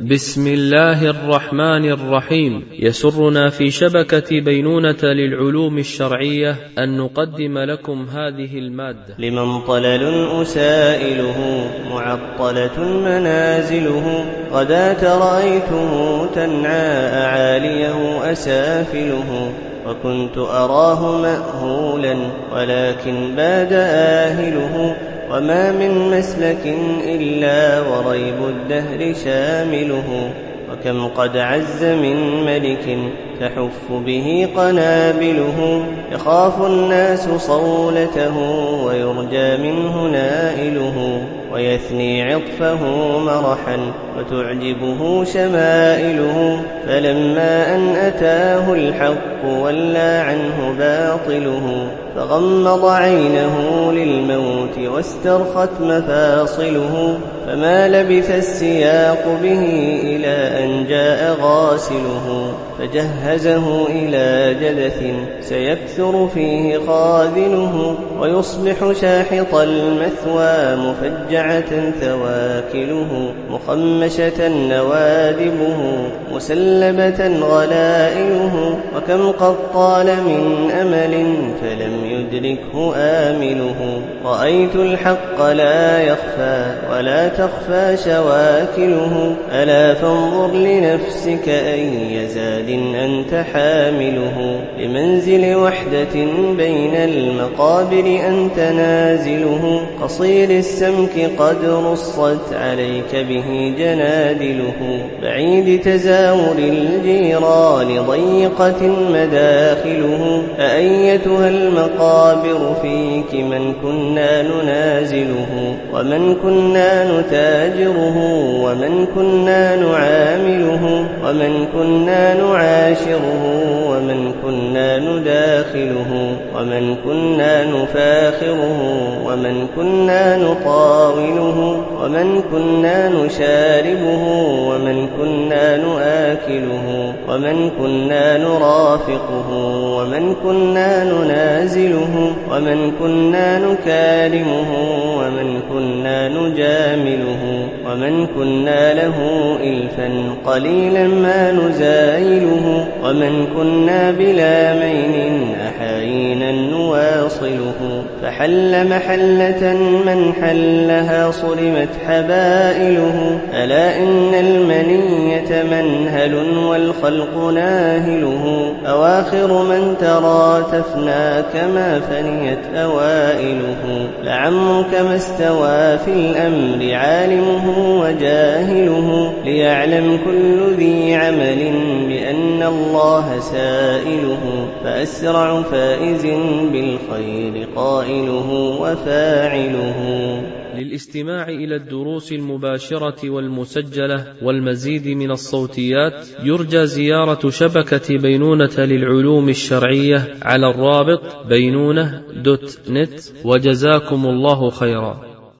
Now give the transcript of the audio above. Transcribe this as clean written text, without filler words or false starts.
بسم الله الرحمن الرحيم. يسرنا في شبكة بينونة للعلوم الشرعية أن نقدم لكم هذه المادة. لمن طلل أسائله معطلة منازله، غداة رأيته تنعى أعاليه أسافله، وكنت أراه مأهولا ولكن باد آهله، وما من مسلك إلا وريب الدهر شامله، وكم قد عز من ملك تحف به قنابله، يخاف الناس صولته ويرجى منه نائله، ويثني عطفه مرحا وتعجبه شمائله، فلما أن أتاه الحق ولى عنه باطله، فغمض عينه للموت واسترخت مفاصله، فما لبث السياق به إلى أن جاء غاسله، فجهزه إلى جدث سيكثر فيه خاذله، ويصبح شاحط المثوى مفجعة ثواكله، مخمشة نوادبه مسلبة غلائله، وكم قد طال من أمل فلم يدركه آمله، رأيت الحق لا يخفى ولا تخفى شواكله، ألا فانظر لنفسك أي زاد أنت حامله، لمنزل وحدة بين المقابر أنت نازله، قصير السمك قد رصت عليك به جنادله، بعيد تزاور الجيران ضيقة مداخله، أأيتها المقابر فيك من كنا ننازله، ومن كنا نتاجره، ومن كنا نعامله، ومن كنا نعاشره، ومن كنا نداخله، ومن كنا نفاخره، ومن كنا نطاوله، ومن كنا نشاربه، ومن كنا نآكله، ومن كنا نرافقه، ومن كنا ننازله، ومن كنا نكالمه، ومن كنا نجامله، ومن كنا له إلفا قليلا ما نزايله، ومن كنا بلا مين أحايينا نواصله، فحل محلة من حلها صرمت حبائله، ألا إن المنية منهل والخلق ناهله، أواخر من ترى تفنى كما فنيت أوائله، لعمك ما استوى في الأمر عالمه وجاهله، ليعلم كل ذي عمل بأن الله سائله، فأسرع فائز بالخير قائله وفاعله. للاستماع إلى الدروس المباشرة والمسجلة والمزيد من الصوتيات يرجى زيارة شبكة بينونة للعلوم الشرعية على الرابط بينونة.net. وجزاكم الله خيرا.